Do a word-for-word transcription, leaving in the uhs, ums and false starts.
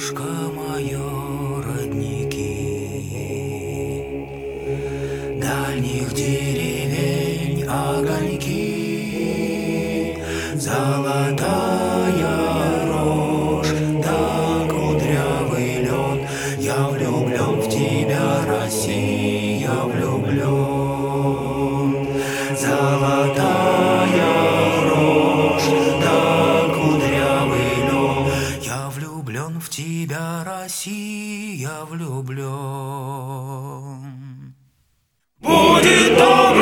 Солнышко мое, родники дальних деревень, огоньки, золотая рожь, да кудрявый лен. Я влюблен в тебя, Россия, влюблен. Золотая рожь, да кудрявый лен. Я влюблен в тебя, Россия, влюблен. Будет добро.